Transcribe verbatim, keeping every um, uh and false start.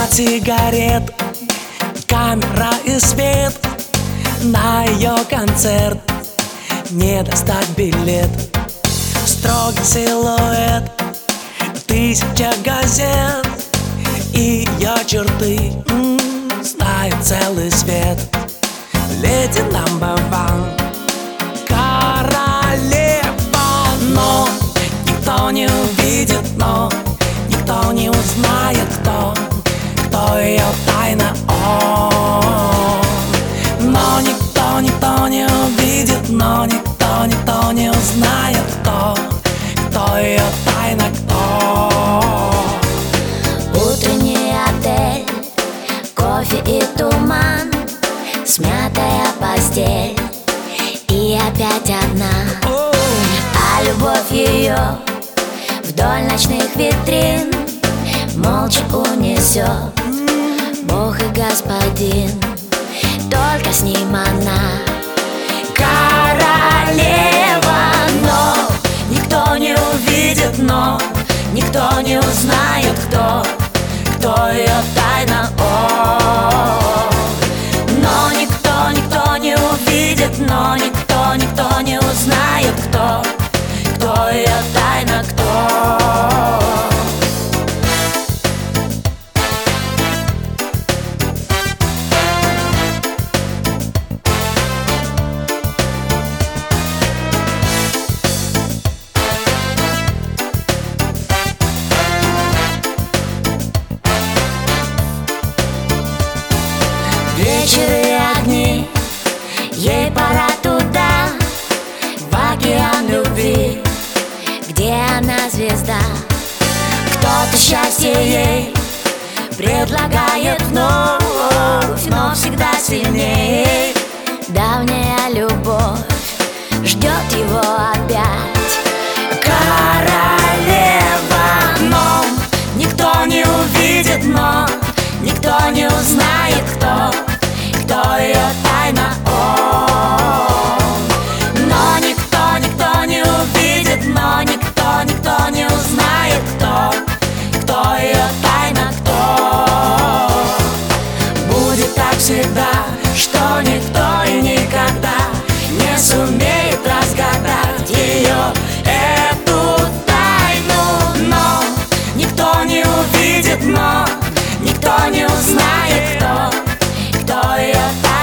от сигарет, камера и свет. На ее концерт не достать билет. Строгий силуэт, тысяча газет, и ее черты м-м, знает целый свет. Леди номер ван, королева. Но никто не увидит, но никто не узнает, кто, кто ее тайна. О, но никто, никто не увидит, но никто, никто не узнает, кто, кто ее тайна, кто. Утренний отель, кофе и туман, смятая постель и опять одна. А любовь ее вдоль ночных витрин молча унесет Бог и Господин. Только с ним она королева. Но никто не увидит, но никто не узнает, кто, кто ее тайна. О, но никто, никто не увидит, но никто, никто не узнает, кто, кто ее тайна, кто. Вечер и огни, ей пора туда, в океан любви, где она звезда. Кто-то счастье ей предлагает вновь, но всегда сильнее. Давняя любовь ждет его опять. Королева, но никто не увидит, но никто не узнает, кто, кто ее тайна. О, но никто, никто не увидит, но никто, никто не узнает, кто, кто ее тайна, кто. Будет так всегда, что никто и никогда не сумеет разгадать ее, эту тайну. Но никто не увидит, но никто не узнает, кто, кто ее тайна.